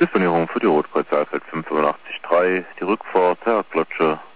Disponierung für die Rotkreuz Alfeld 585-3, die Rückfahrt, Herr Klotsche,